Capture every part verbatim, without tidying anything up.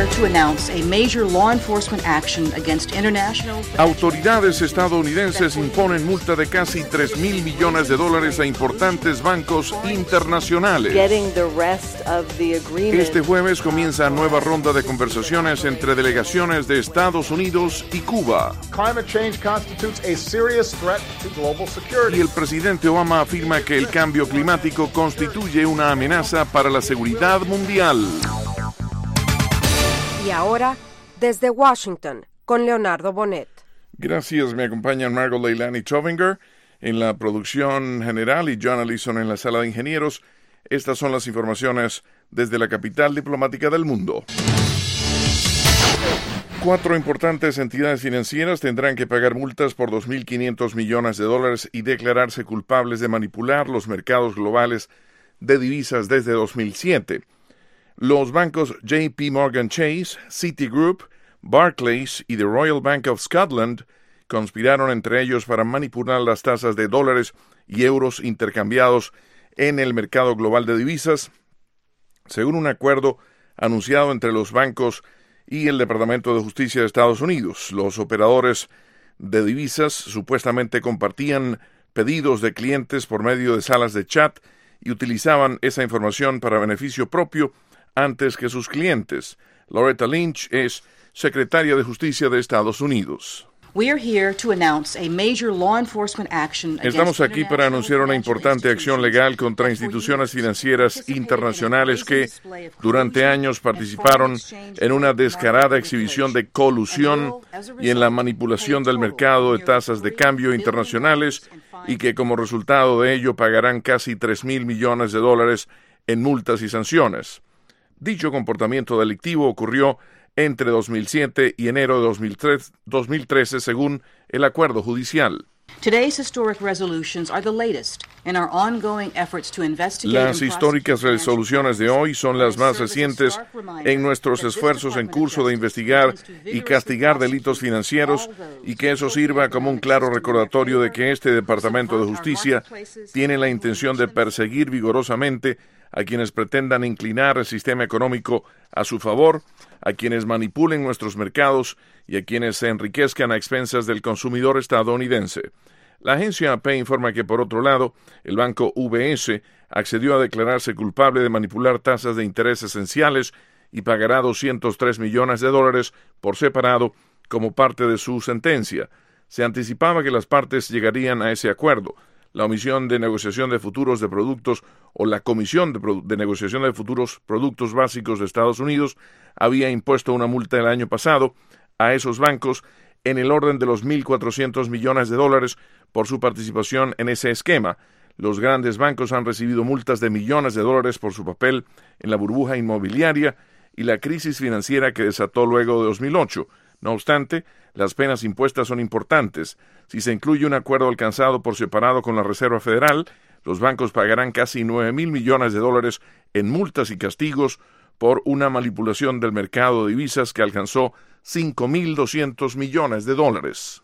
here to announce a major law enforcement action against international... Autoridades estadounidenses imponen multa de casi tres mil millones de dólares a importantes bancos internacionales. Este jueves comienza nueva ronda de conversaciones entre delegaciones de Estados Unidos y Cuba. Y el presidente Obama afirma que el cambio climático constituye una amenaza para la seguridad mundial. Y ahora, desde Washington, con Leonardo Bonet. Gracias, me acompañan Margot Leilani Tovinger en la producción general y John Allison en la sala de ingenieros. Estas son las informaciones desde la capital diplomática del mundo. Cuatro importantes entidades financieras tendrán que pagar multas por dos mil quinientos millones de dólares y declararse culpables de manipular los mercados globales de divisas desde dos mil siete. Los bancos J P Morgan Chase, Citigroup, Barclays y The Royal Bank of Scotland conspiraron entre ellos para manipular las tasas de dólares y euros intercambiados en el mercado global de divisas, según un acuerdo anunciado entre los bancos y el Departamento de Justicia de Estados Unidos. Los operadores de divisas supuestamente compartían pedidos de clientes por medio de salas de chat y utilizaban esa información para beneficio propio antes que sus clientes. Loretta Lynch es secretaria de Justicia de Estados Unidos. Estamos aquí para anunciar una importante acción legal contra instituciones financieras internacionales que durante años participaron en una descarada exhibición de colusión y en la manipulación del mercado de tasas de cambio internacionales y que como resultado de ello pagarán casi tres mil millones de dólares en multas y sanciones. Dicho comportamiento delictivo ocurrió entre dos mil siete y enero de dos mil trece, según el acuerdo judicial. Las históricas resoluciones de hoy son las más recientes en nuestros esfuerzos en curso de investigar y castigar delitos financieros y que eso sirva como un claro recordatorio de que este Departamento de Justicia tiene la intención de perseguir vigorosamente a quienes pretendan inclinar el sistema económico a su favor, a quienes manipulen nuestros mercados y a quienes se enriquezcan a expensas del consumidor estadounidense. La agencia A P informa que, por otro lado, el banco U B S accedió a declararse culpable de manipular tasas de interés esenciales y pagará doscientos tres millones de dólares por separado como parte de su sentencia. Se anticipaba que las partes llegarían a ese acuerdo. La Omisión de Negociación de Futuros de Productos o la Comisión de, Pro- de Negociación de Futuros Productos Básicos de Estados Unidos había impuesto una multa el año pasado a esos bancos en el orden de los mil cuatrocientos millones de dólares por su participación en ese esquema. Los grandes bancos han recibido multas de millones de dólares por su papel en la burbuja inmobiliaria y la crisis financiera que desató luego de dos mil ocho. No obstante, las penas impuestas son importantes. Si se incluye un acuerdo alcanzado por separado con la Reserva Federal, los bancos pagarán casi nueve mil millones de dólares en multas y castigos por una manipulación del mercado de divisas que alcanzó cinco mil doscientos millones de dólares.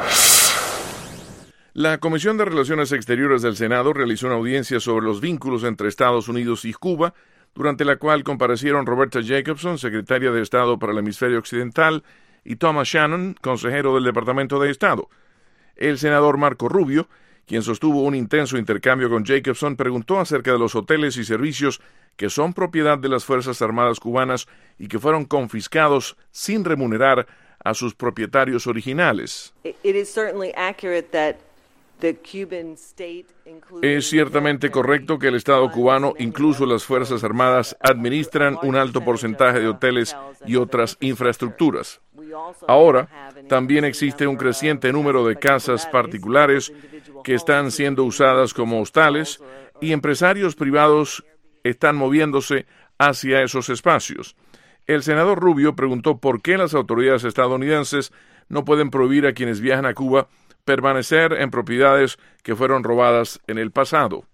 La Comisión de Relaciones Exteriores del Senado realizó una audiencia sobre los vínculos entre Estados Unidos y Cuba, durante la cual comparecieron Roberta Jacobson, secretaria de Estado para el Hemisferio Occidental, y Thomas Shannon, consejero del Departamento de Estado. El senador Marco Rubio, quien sostuvo un intenso intercambio con Jacobson, preguntó acerca de los hoteles y servicios que son propiedad de las Fuerzas Armadas cubanas y que fueron confiscados sin remunerar a sus propietarios originales. Es ciertamente correcto que el Estado cubano, incluso las Fuerzas Armadas, administran un alto porcentaje de hoteles y otras infraestructuras. Ahora, también existe un creciente número de casas particulares que están siendo usadas como hostales y empresarios privados están moviéndose hacia esos espacios. El senador Rubio preguntó por qué las autoridades estadounidenses no pueden prohibir a quienes viajan a Cuba permanecer en propiedades que fueron robadas en el pasado.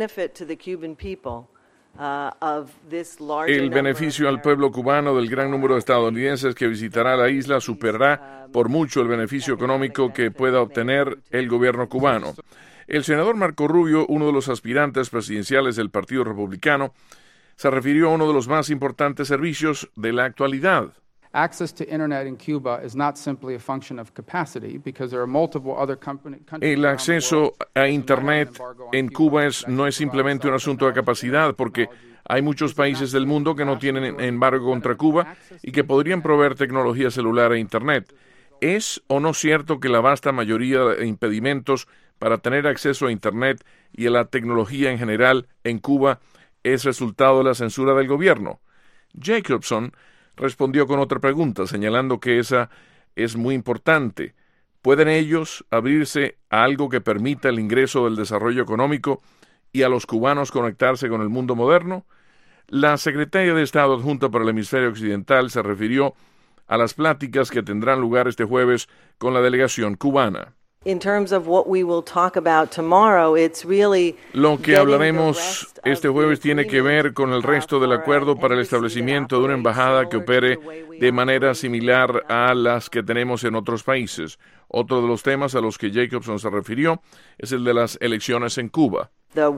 El beneficio al pueblo cubano del gran número de estadounidenses que visitará la isla superará por mucho el beneficio económico que pueda obtener el gobierno cubano. El senador Marco Rubio, uno de los aspirantes presidenciales del Partido Republicano, Se refirió a uno de los más importantes servicios de la actualidad. Access to internet in Cuba is not simply a function of capacity because there are multiple other company, countries. El acceso a internet en Cuba es, no es simplemente un asunto de capacidad, porque hay muchos países del mundo que no tienen embargo contra Cuba y que podrían proveer tecnología celular e internet. ¿Es o no cierto que la vasta mayoría de impedimentos para tener acceso a internet y a la tecnología en general en Cuba es resultado de la censura del gobierno? Jacobson respondió con otra pregunta, señalando que esa es muy importante. ¿Pueden ellos abrirse a algo que permita el ingreso del desarrollo económico y a los cubanos conectarse con el mundo moderno? La secretaria de Estado adjunta para el hemisferio occidental se refirió a las pláticas que tendrán lugar este jueves con la delegación cubana. Lo que hablaremos este jueves tiene que ver con el resto del acuerdo para el establecimiento de una embajada que opere de manera similar a las que tenemos en otros países. Otro de los temas a los que Jacobson se refirió es el de las elecciones en Cuba.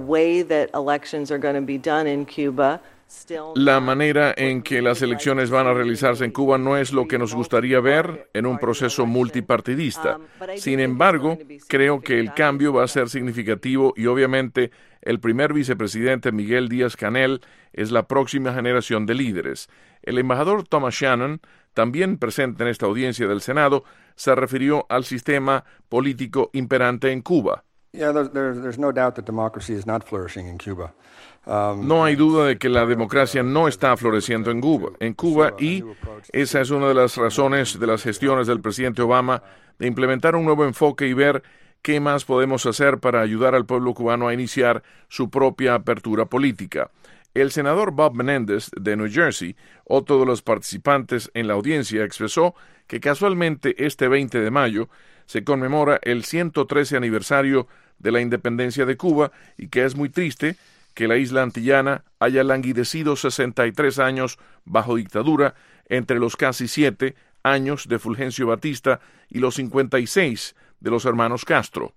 La manera en que las elecciones van a realizarse en Cuba no es lo que nos gustaría ver en un proceso multipartidista. Sin embargo, creo que el cambio va a ser significativo y obviamente el primer vicepresidente Miguel Díaz-Canel es la próxima generación de líderes. El embajador Thomas Shannon, también presente en esta audiencia del Senado, se refirió al sistema político imperante en Cuba. Yeah, there's, there's no doubt that democracy is not flourishing in Cuba. Um, No hay duda de que la democracia no está floreciendo en Cuba, en Cuba y esa es una de las razones de las gestiones del presidente Obama de implementar un nuevo enfoque y ver qué más podemos hacer para ayudar al pueblo cubano a iniciar su propia apertura política. El senador Bob Menendez de New Jersey, otro de los participantes en la audiencia, expresó que casualmente este veinte de mayo se conmemora el ciento trece aniversario de la independencia de Cuba y que es muy triste que la isla antillana haya languidecido sesenta y tres años bajo dictadura entre los casi siete años de Fulgencio Batista y los cincuenta y seis de los hermanos Castro.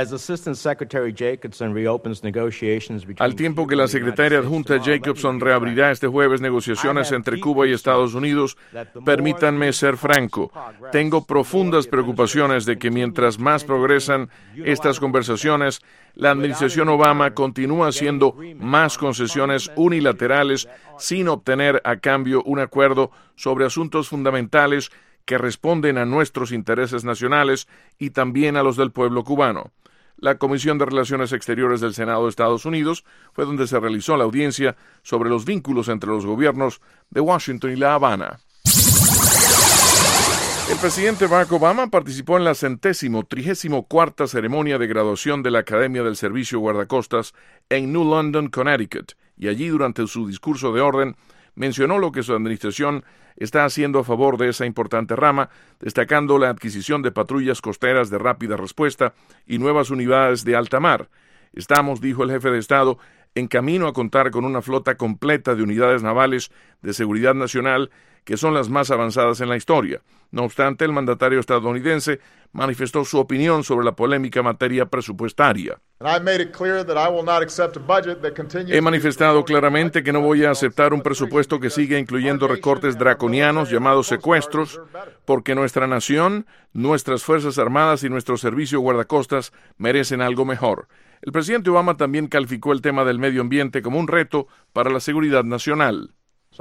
Al tiempo que la secretaria adjunta Jacobson reabrirá este jueves negociaciones entre Cuba y Estados Unidos, permítanme ser franco. Tengo profundas preocupaciones de que mientras más progresan estas conversaciones, la administración Obama continúa haciendo más concesiones unilaterales sin obtener a cambio un acuerdo sobre asuntos fundamentales que responden a nuestros intereses nacionales y también a los del pueblo cubano. La Comisión de Relaciones Exteriores del Senado de Estados Unidos fue donde se realizó la audiencia sobre los vínculos entre los gobiernos de Washington y La Habana. El presidente Barack Obama participó en la centésimo trigésimo cuarta ceremonia de graduación de la Academia del Servicio Guardacostas en New London, Connecticut, y allí durante su discurso de orden mencionó lo que su administración está haciendo a favor de esa importante rama, destacando la adquisición de patrullas costeras de rápida respuesta y nuevas unidades de alta mar. Estamos, dijo el jefe de Estado, en camino a contar con una flota completa de unidades navales de seguridad nacional que son las más avanzadas en la historia. No obstante, el mandatario estadounidense manifestó su opinión sobre la polémica materia presupuestaria. He manifestado claramente que no voy a aceptar un presupuesto que siga incluyendo recortes draconianos llamados secuestros, porque nuestra nación, nuestras Fuerzas Armadas y nuestro servicio guardacostas merecen algo mejor. El presidente Obama también calificó el tema del medio ambiente como un reto para la seguridad nacional.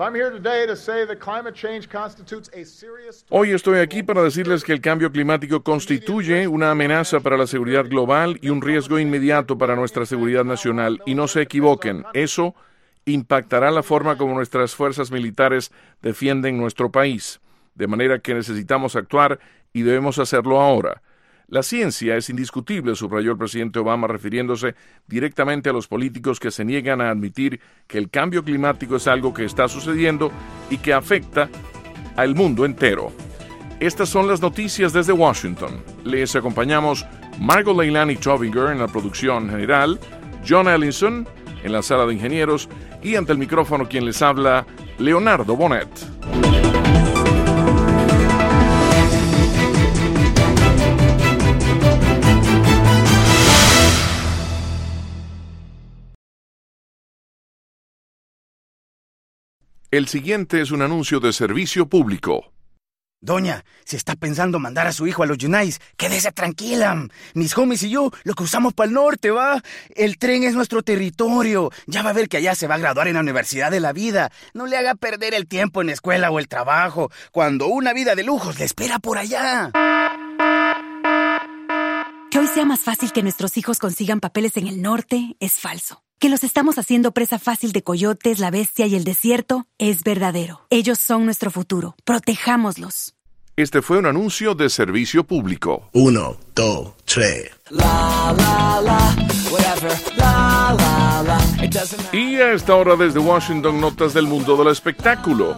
Hoy estoy aquí para decirles que el cambio climático constituye una amenaza para la seguridad global y un riesgo inmediato para nuestra seguridad nacional. Y no se equivoquen, eso impactará la forma como nuestras fuerzas militares defienden nuestro país. De manera que necesitamos actuar y debemos hacerlo ahora. La ciencia es indiscutible, subrayó el presidente Obama, refiriéndose directamente a los políticos que se niegan a admitir que el cambio climático es algo que está sucediendo y que afecta al mundo entero. Estas son las noticias desde Washington. Les acompañamos Margot Leilani Chovinger en la producción general, John Ellinson en la sala de ingenieros y ante el micrófono quien les habla, Leonardo Bonet. El siguiente es un anuncio de servicio público. Doña, si está pensando mandar a su hijo a los Yunais, quédese tranquila. Mis homies y yo lo cruzamos para el norte, ¿va? El tren es nuestro territorio. Ya va a ver que allá se va a graduar en la Universidad de la Vida. No le haga perder el tiempo en la escuela o el trabajo, cuando una vida de lujos le espera por allá. Que hoy sea más fácil que nuestros hijos consigan papeles en el norte es falso. Que los estamos haciendo presa fácil de coyotes, la bestia y el desierto es verdadero. Ellos son nuestro futuro. Protejámoslos. Este fue un anuncio de servicio público. Uno, dos, tres. La, la, la, whatever. La, la, la. It doesn't matter. Y a esta hora desde Washington, notas del mundo del espectáculo.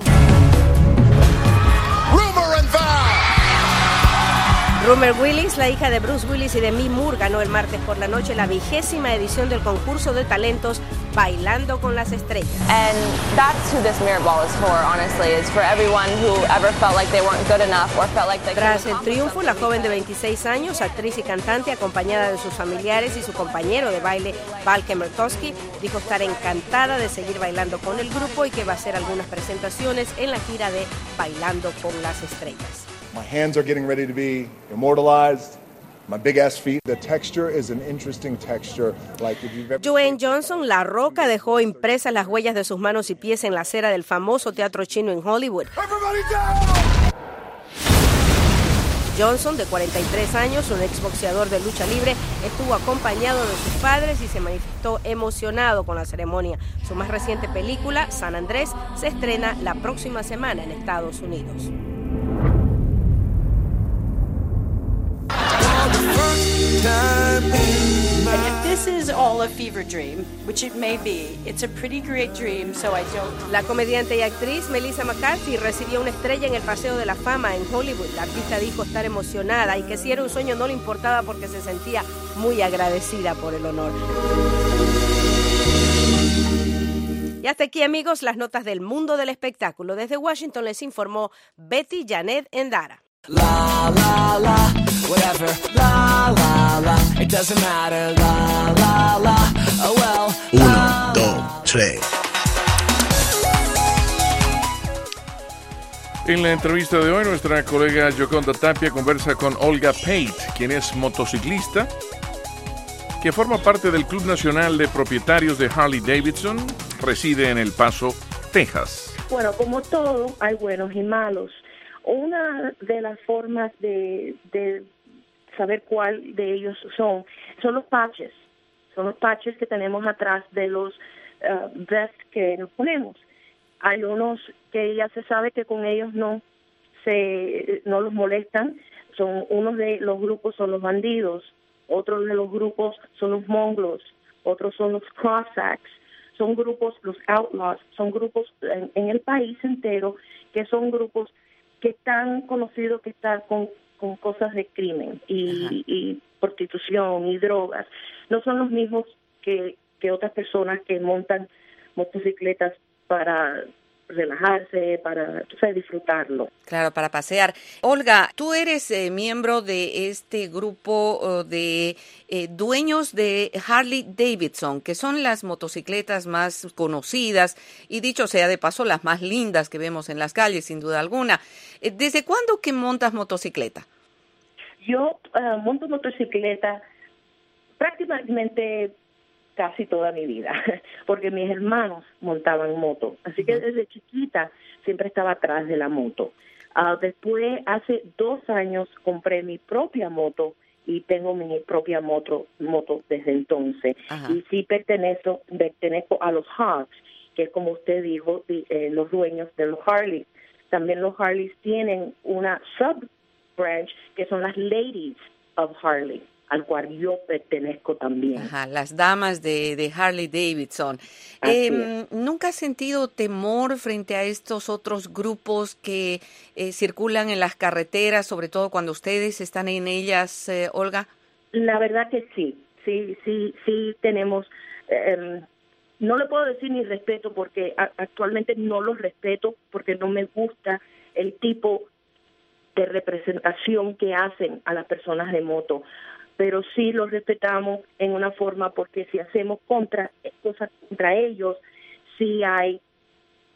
Rumor Willis, la hija de Bruce Willis y de Demi Moore, ganó el martes por la noche la vigésima edición del concurso de talentos Bailando con las Estrellas. And that's who this Mirror Ball is for, honestly. It's for everyone who ever felt like they weren't good enough or felt like they Tras el triunfo, la joven de veintiséis años, actriz y cantante, acompañada de sus familiares y su compañero de baile, Val Kemertowski, dijo estar encantada de seguir bailando con el grupo y que va a hacer algunas presentaciones en la gira de Bailando con las Estrellas. My hands are getting ready to be immortalized. My big ass feet. The texture is an interesting texture. Like if you've ever... Dwayne Johnson, La Roca, dejó impresas las huellas de sus manos y pies en la acera del famoso teatro chino en Hollywood. Johnson, de cuarenta y tres años, un exboxeador de lucha libre, estuvo acompañado de sus padres y se manifestó emocionado con la ceremonia. Su más reciente película, San Andrés, se estrena la próxima semana en Estados Unidos. If this is all a fever dream, which it may be, it's a pretty great dream, so I don't... La comediante y actriz Melissa McCarthy recibió una estrella en el Paseo de la Fama en Hollywood. La artista dijo estar emocionada y que si era un sueño no le importaba porque se sentía muy agradecida por el honor. Y hasta aquí, amigos, las notas del mundo del espectáculo. Desde Washington les informó Betty Janet Endara. La, la, la, whatever. La, la, la, it doesn't matter. La, la, la, oh well. Uno, dos, tres. En la entrevista de hoy, nuestra colega Yoconda Tapia conversa con Olga Pate, quien es motociclista, que forma parte del Club Nacional de Propietarios de Harley Davidson, reside en El Paso, Texas. Bueno, como todo, hay buenos y malos. Una de las formas de, de saber cuál de ellos son, son los patches. Son los patches que tenemos atrás de los uh, vests que nos ponemos. Hay unos que ya se sabe que con ellos no se no los molestan. Son unos de los grupos son los bandidos, otros de los grupos son los mongols, otros son los Cossacks. Son grupos, los outlaws, son grupos en, en el país entero que son grupos que están conocidos que están con, con cosas de crimen y, y prostitución y drogas. No son los mismos que, que otras personas que montan motocicletas para relajarse, para tú sabes, disfrutarlo. Claro, para pasear. Olga, tú eres eh, miembro de este grupo uh, de eh, dueños de Harley Davidson, que son las motocicletas más conocidas y, dicho sea de paso, las más lindas que vemos en las calles, sin duda alguna. Eh, ¿Desde cuándo que montas motocicleta? Yo uh, monto motocicleta prácticamente casi toda mi vida, porque mis hermanos montaban moto, así que desde chiquita siempre estaba atrás de la moto. Uh, después, hace dos años, compré mi propia moto y tengo mi propia moto, moto desde entonces. Ajá. Y sí pertenezco, pertenezco a los Hogs, que como usted dijo, eh, los dueños de los Harleys. También los Harleys tienen una sub-branch que son las Ladies of Harley, al cual yo pertenezco también. Ajá, las damas de, de Harley Davidson. Eh, ¿Nunca has sentido temor frente a estos otros grupos que eh, circulan en las carreteras, sobre todo cuando ustedes están en ellas, eh, Olga? La verdad que sí, sí, sí, sí tenemos... Eh, no le puedo decir ni respeto porque a, actualmente no los respeto porque no me gusta el tipo de representación que hacen a las personas de moto. Pero sí los respetamos en una forma porque si hacemos contra cosas contra ellos, sí hay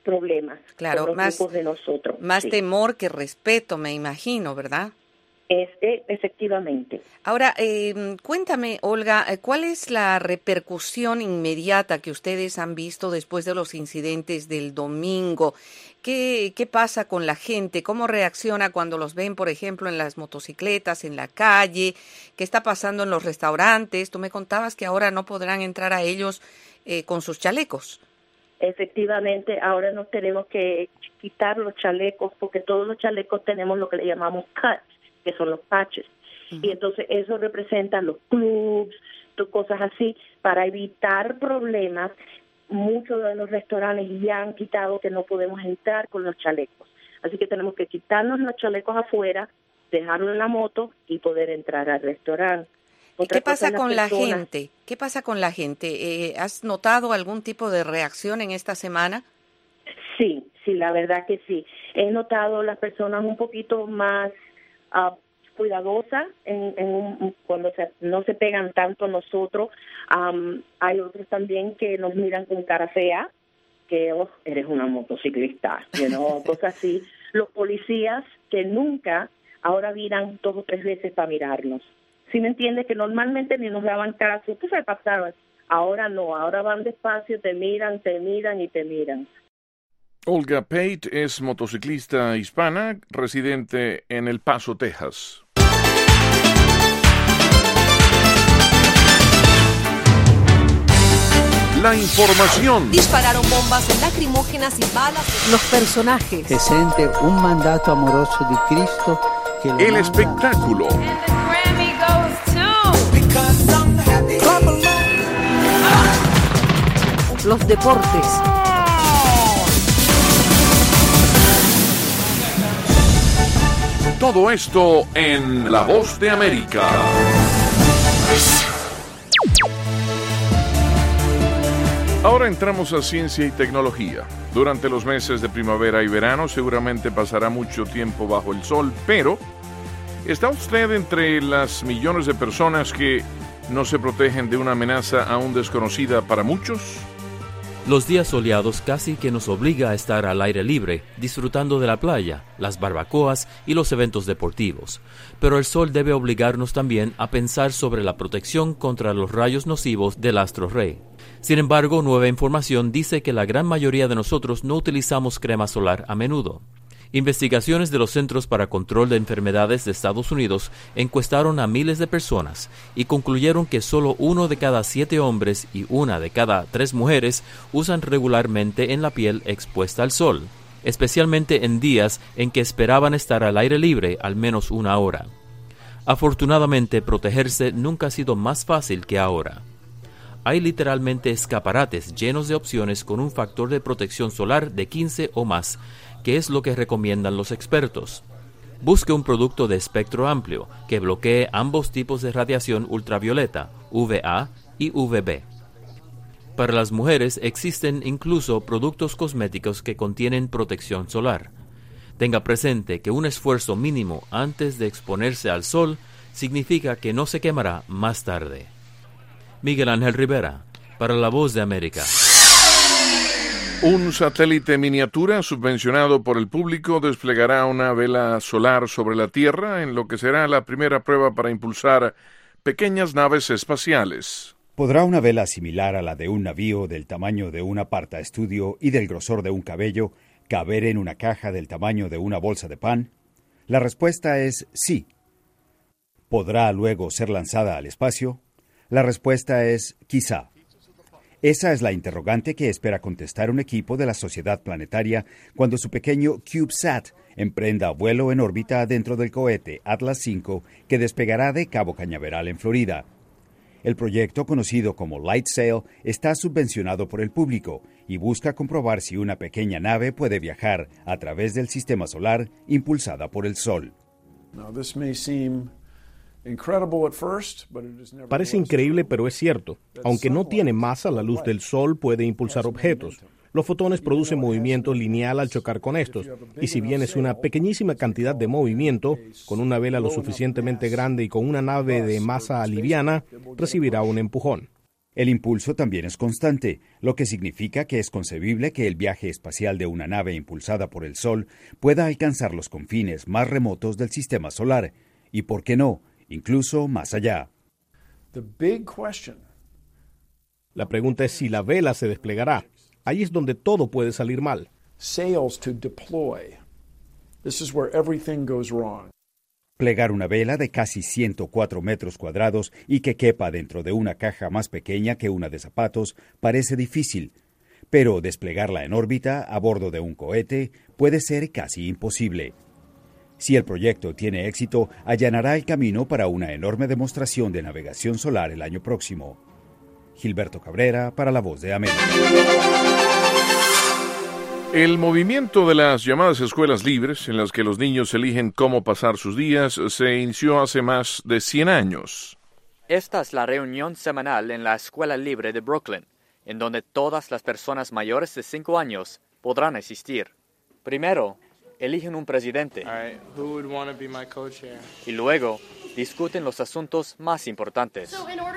problemas claro, con los más, grupos de nosotros. Más sí. temor que respeto, me imagino, ¿verdad? Este, efectivamente. Ahora, eh, cuéntame, Olga, ¿cuál es la repercusión inmediata que ustedes han visto después de los incidentes del domingo? ¿Qué, qué pasa con la gente? ¿Cómo reacciona cuando los ven, por ejemplo, en las motocicletas, en la calle? ¿Qué está pasando en los restaurantes? Tú me contabas que ahora no podrán entrar a ellos eh, con sus chalecos. Efectivamente, ahora nos tenemos que quitar los chalecos porque todos los chalecos tenemos lo que le llamamos cuts, que son los patches. Uh-huh. Y entonces eso representa los clubs, cosas así, para evitar problemas. Muchos de los restaurantes ya han quitado que no podemos entrar con los chalecos. Así que tenemos que quitarnos los chalecos afuera, dejarlo en la moto y poder entrar al restaurante. ¿Y qué pasa con la gente? ¿Qué pasa con la gente? Eh, ¿Has notado algún tipo de reacción en esta semana? Sí, sí, la verdad que sí. He notado las personas un poquito más uh, cuidadosas en, en un, cuando se, no se pegan tanto a nosotros. Um, hay otros también que nos miran con cara fea, que oh, eres una motociclista, you know, cosas así. Los policías que nunca ahora miran dos o tres veces para mirarnos. ¿Sí me entiendes? Que normalmente ni nos daban caso, pues se pasaban. Ahora no, ahora van despacio, te miran, te miran y te miran. Olga Pate es motociclista hispana, residente en El Paso, Texas. La información. Dispararon bombas lacrimógenas y balas. Los personajes. Se siente un mandato amoroso de Cristo. Que El manda. Espectáculo. Los deportes. Todo esto en La Voz de América. Ahora entramos a ciencia y tecnología. Durante los meses de primavera y verano seguramente pasará mucho tiempo bajo el sol, pero ¿está usted entre las millones de personas que no se protegen de una amenaza aún desconocida para muchos? Los días soleados casi que nos obliga a estar al aire libre, disfrutando de la playa, las barbacoas y los eventos deportivos. Pero el sol debe obligarnos también a pensar sobre la protección contra los rayos nocivos del astro rey. Sin embargo, nueva información dice que la gran mayoría de nosotros no utilizamos crema solar a menudo. Investigaciones de los Centros para Control de Enfermedades de Estados Unidos encuestaron a miles de personas y concluyeron que solo uno de cada siete hombres y una de cada tres mujeres usan regularmente en la piel expuesta al sol, especialmente en días en que esperaban estar al aire libre al menos una hora. Afortunadamente, protegerse nunca ha sido más fácil que ahora. Hay literalmente escaparates llenos de opciones con un factor de protección solar de quince o más, que es lo que recomiendan los expertos. Busque un producto de espectro amplio que bloquee ambos tipos de radiación ultravioleta, U V A y U V B. Para las mujeres existen incluso productos cosméticos que contienen protección solar. Tenga presente que un esfuerzo mínimo antes de exponerse al sol significa que no se quemará más tarde. Miguel Ángel Rivera, para La Voz de América. Un satélite miniatura subvencionado por el público desplegará una vela solar sobre la Tierra en lo que será la primera prueba para impulsar pequeñas naves espaciales. ¿Podrá una vela similar a la de un navío del tamaño de un apartaestudio y del grosor de un cabello caber en una caja del tamaño de una bolsa de pan? La respuesta es sí. ¿Podrá luego ser lanzada al espacio? La respuesta es quizá. Esa es la interrogante que espera contestar un equipo de la Sociedad Planetaria cuando su pequeño CubeSat emprenda vuelo en órbita dentro del cohete Atlas cinco que despegará de Cabo Cañaveral en Florida. El proyecto, conocido como LightSail, está subvencionado por el público y busca comprobar si una pequeña nave puede viajar a través del sistema solar impulsada por el Sol. Now, this may seem Parece increíble, pero es cierto. Aunque no tiene masa, la luz del sol puede impulsar objetos. Los fotones producen movimiento lineal al chocar con estos, y si bien es una pequeñísima cantidad de movimiento, con una vela lo suficientemente grande y con una nave de masa liviana, recibirá un empujón. El impulso también es constante, lo que significa que es concebible que el viaje espacial de una nave impulsada por el Sol pueda alcanzar los confines más remotos del sistema solar, y por qué no, incluso más allá. The big question. La pregunta es si la vela se desplegará. Ahí es donde todo puede salir mal. Sails to deploy. This is where everything goes wrong. Plegar una vela de casi ciento cuatro metros cuadrados y que quepa dentro de una caja más pequeña que una de zapatos parece difícil, pero desplegarla en órbita a bordo de un cohete puede ser casi imposible. Si el proyecto tiene éxito, allanará el camino para una enorme demostración de navegación solar el año próximo. Gilberto Cabrera para La Voz de América. El movimiento de las llamadas escuelas libres, en las que los niños eligen cómo pasar sus días, se inició hace más de cien años. Esta es la reunión semanal en la Escuela Libre de Brooklyn, en donde todas las personas mayores de cinco años podrán asistir. Primero, eligen un presidente. All right, who would want to be my co-chair? Y luego, discuten los asuntos más importantes.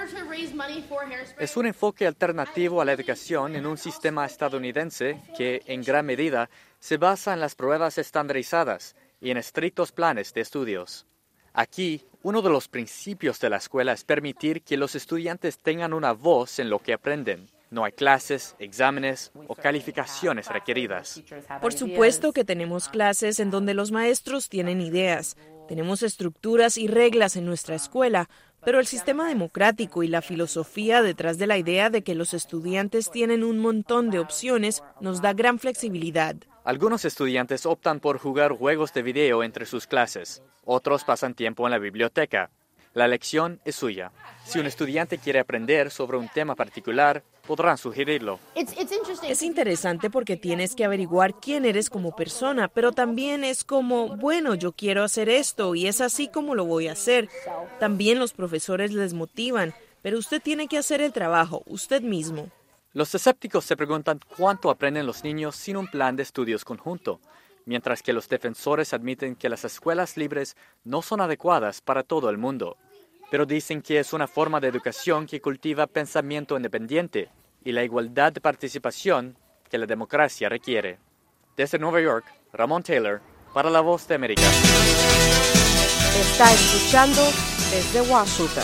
Es un enfoque alternativo a la educación en un sistema estadounidense que, en gran medida, se basa en las pruebas estandarizadas y en estrictos planes de estudios. Aquí, uno de los principios de la escuela es permitir que los estudiantes tengan una voz en lo que aprenden. No hay clases, exámenes o calificaciones requeridas. Por supuesto que tenemos clases en donde los maestros tienen ideas. Tenemos estructuras y reglas en nuestra escuela, pero el sistema democrático y la filosofía detrás de la idea de que los estudiantes tienen un montón de opciones nos da gran flexibilidad. Algunos estudiantes optan por jugar juegos de video entre sus clases. Otros pasan tiempo en la biblioteca. La elección es suya. Si un estudiante quiere aprender sobre un tema particular, podrán sugerirlo. Es interesante porque tienes que averiguar quién eres como persona, pero también es como, bueno, yo quiero hacer esto y es así como lo voy a hacer. También los profesores les motivan, pero usted tiene que hacer el trabajo, usted mismo. Los escépticos se preguntan cuánto aprenden los niños sin un plan de estudios conjunto, mientras que los defensores admiten que las escuelas libres no son adecuadas para todo el mundo, pero dicen que es una forma de educación que cultiva pensamiento independiente y la igualdad de participación que la democracia requiere. Desde Nueva York, Ramón Taylor, para La Voz de América. Está escuchando desde Washington.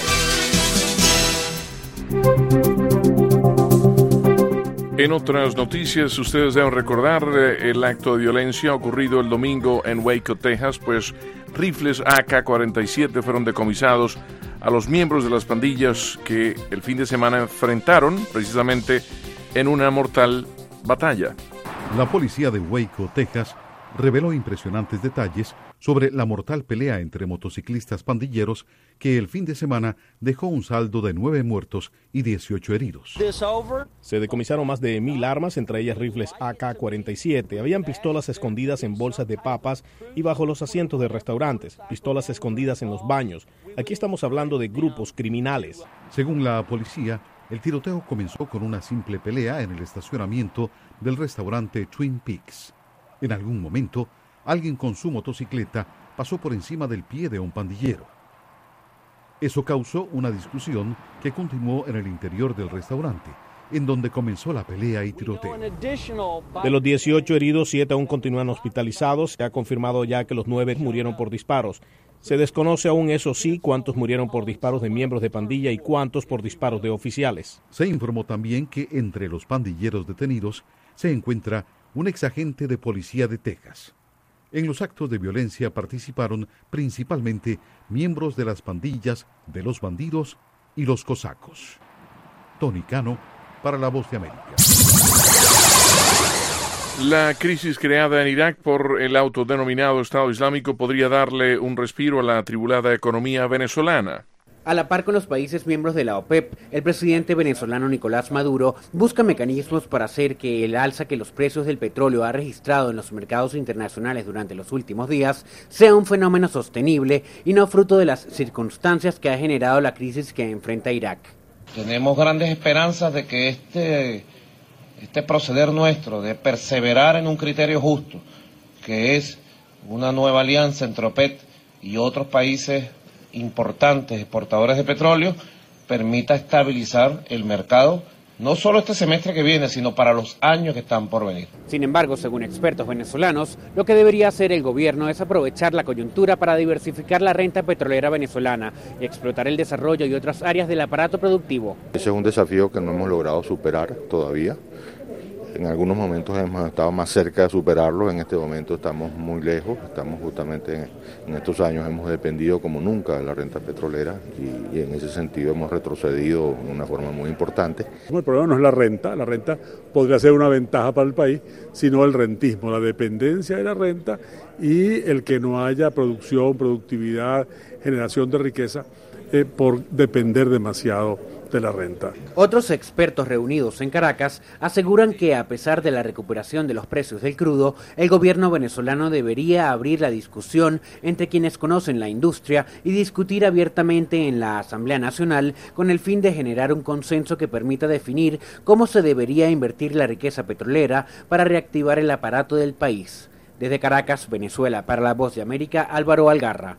En otras noticias, ustedes deben recordar eh, el acto de violencia ocurrido el domingo en Waco, Texas, pues rifles A K cuarenta y siete fueron decomisados a los miembros de las pandillas que el fin de semana enfrentaron precisamente en una mortal batalla. La policía de Waco, Texas, reveló impresionantes detalles sobre la mortal pelea entre motociclistas pandilleros que el fin de semana dejó un saldo de nueve muertos y dieciocho heridos. Se decomisaron más de mil armas, entre ellas rifles A K cuarenta y siete. Habían pistolas escondidas en bolsas de papas y bajo los asientos de restaurantes, pistolas escondidas en los baños. Aquí estamos hablando de grupos criminales. Según la policía, el tiroteo comenzó con una simple pelea en el estacionamiento del restaurante Twin Peaks. En algún momento, alguien con su motocicleta pasó por encima del pie de un pandillero. Eso causó una discusión que continuó en el interior del restaurante, en donde comenzó la pelea y tiroteo. De los dieciocho heridos, siete aún continúan hospitalizados. Se ha confirmado ya que los nueve murieron por disparos. Se desconoce aún, eso sí, cuántos murieron por disparos de miembros de pandilla y cuántos por disparos de oficiales. Se informó también que entre los pandilleros detenidos se encuentra un exagente de policía de Texas. En los actos de violencia participaron principalmente miembros de las pandillas de los bandidos y los cosacos. Tony Cano, para La Voz de América. La crisis creada en Irak por el autodenominado Estado Islámico podría darle un respiro a la atribulada economía venezolana. A la par con los países miembros de la OPEP, el presidente venezolano Nicolás Maduro busca mecanismos para hacer que el alza que los precios del petróleo ha registrado en los mercados internacionales durante los últimos días sea un fenómeno sostenible y no fruto de las circunstancias que ha generado la crisis que enfrenta Irak. Tenemos grandes esperanzas de que este, este proceder nuestro de perseverar en un criterio justo, que es una nueva alianza entre OPEP y otros países importantes exportadores de petróleo, permita estabilizar el mercado, no solo este semestre que viene, sino para los años que están por venir. Sin embargo, según expertos venezolanos, lo que debería hacer el gobierno es aprovechar la coyuntura para diversificar la renta petrolera venezolana y explotar el desarrollo y otras áreas del aparato productivo. Ese es un desafío que no hemos logrado superar todavía. En algunos momentos hemos estado más cerca de superarlo, en este momento estamos muy lejos, estamos justamente en, en estos años hemos dependido como nunca de la renta petrolera y, y en ese sentido hemos retrocedido de una forma muy importante. El problema no es la renta, la renta podría ser una ventaja para el país, sino el rentismo, la dependencia de la renta y el que no haya producción, productividad, generación de riqueza eh, por depender demasiado de la renta. Otros expertos reunidos en Caracas aseguran que a pesar de la recuperación de los precios del crudo, el gobierno venezolano debería abrir la discusión entre quienes conocen la industria y discutir abiertamente en la Asamblea Nacional con el fin de generar un consenso que permita definir cómo se debería invertir la riqueza petrolera para reactivar el aparato del país. Desde Caracas, Venezuela, para La Voz de América, Álvaro Algarra.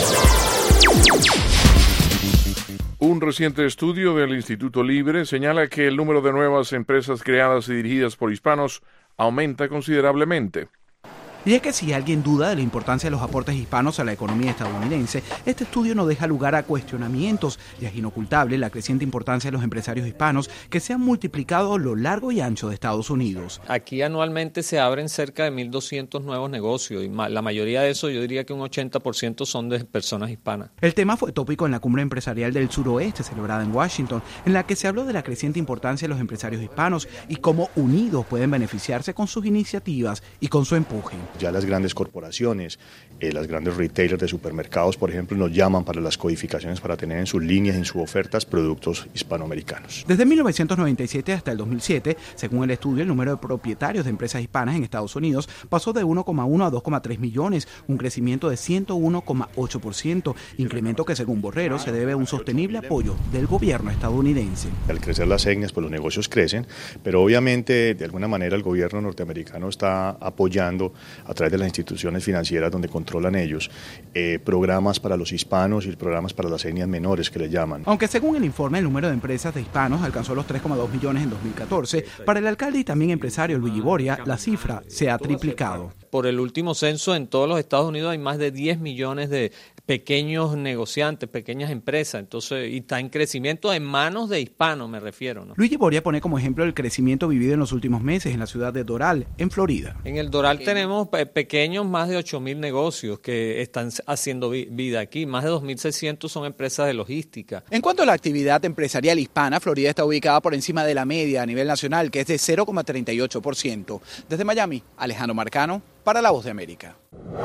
Un reciente estudio del Instituto Libre señala que el número de nuevas empresas creadas y dirigidas por hispanos aumenta considerablemente. Y es que si alguien duda de la importancia de los aportes hispanos a la economía estadounidense, este estudio no deja lugar a cuestionamientos y es inocultable la creciente importancia de los empresarios hispanos que se han multiplicado a lo largo y ancho de Estados Unidos. Aquí anualmente se abren cerca de mil doscientos nuevos negocios y la mayoría de eso, yo diría que un ochenta por ciento son de personas hispanas. El tema fue tópico en la cumbre empresarial del suroeste celebrada en Washington, en la que se habló de la creciente importancia de los empresarios hispanos y cómo unidos pueden beneficiarse con sus iniciativas y con su empuje. Ya las grandes corporaciones, eh, las grandes retailers de supermercados, por ejemplo, nos llaman para las codificaciones para tener en sus líneas, en sus ofertas, productos hispanoamericanos. Desde mil novecientos noventa y siete hasta el dos mil siete, según el estudio, el número de propietarios de empresas hispanas en Estados Unidos pasó de uno coma uno a dos coma tres millones, un crecimiento de ciento uno coma ocho por ciento, incremento que según Borrero se debe a un sostenible apoyo del gobierno estadounidense. Al crecer las etnias, pues los negocios crecen, pero obviamente de alguna manera el gobierno norteamericano está apoyando a través de las instituciones financieras donde controlan ellos, eh, programas para los hispanos y programas para las etnias menores que le llaman. Aunque según el informe el número de empresas de hispanos alcanzó los tres coma dos millones en dos mil catorce, para el alcalde y también empresario Luigi Boria, la cifra se ha triplicado. Por el último censo, en todos los Estados Unidos hay más de diez millones de pequeños negociantes, pequeñas empresas, entonces, y está en crecimiento en manos de hispanos, me refiero, ¿no? Luigi Boria pone como ejemplo el crecimiento vivido en los últimos meses en la ciudad de Doral, en Florida. En el Doral tenemos pe- pequeños, más de ocho mil negocios que están haciendo vi- vida aquí, más de dos mil seiscientos son empresas de logística. En cuanto a la actividad empresarial hispana, Florida está ubicada por encima de la media a nivel nacional, que es de cero coma treinta y ocho por ciento. Desde Miami, Alejandro Marcano, para La Voz de América.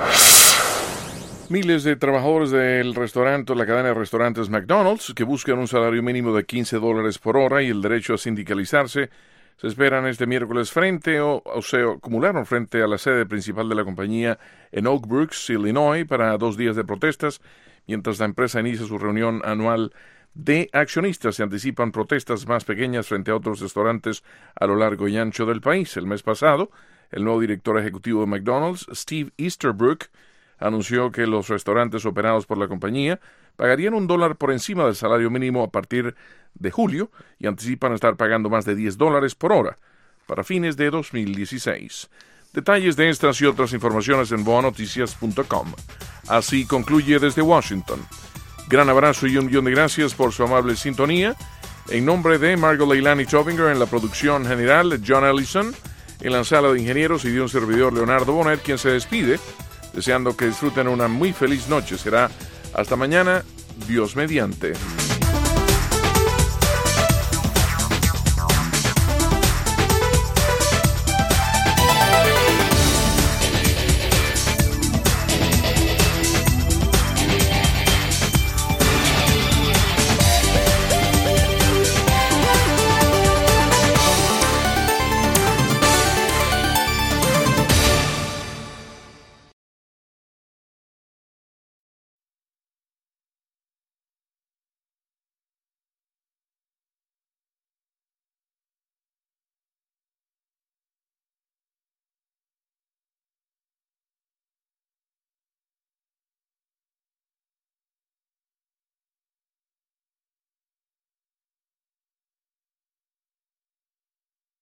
Miles de trabajadores del restaurante, la cadena de restaurantes McDonald's, que buscan un salario mínimo de quince dólares por hora y el derecho a sindicalizarse, se esperan este miércoles frente o, o se acumularon frente a la sede principal de la compañía en Oak Brooks, Illinois, para dos días de protestas, mientras la empresa inicia su reunión anual de accionistas. Se anticipan protestas más pequeñas frente a otros restaurantes a lo largo y ancho del país. El mes pasado, el nuevo director ejecutivo de McDonald's, Steve Easterbrook, anunció que los restaurantes operados por la compañía pagarían un dólar por encima del salario mínimo a partir de julio y anticipan estar pagando más de diez dólares por hora para fines de dos mil dieciséis. Detalles de estas y otras informaciones en boa noticias punto com. Así concluye desde Washington. Gran abrazo y un millón de gracias por su amable sintonía. En nombre de Margot Leilani Tobinger en la producción general, John Ellison en la sala de ingenieros y de un servidor Leonardo Bonet, quien se despide, deseando que disfruten una muy feliz noche. Será hasta mañana, Dios mediante.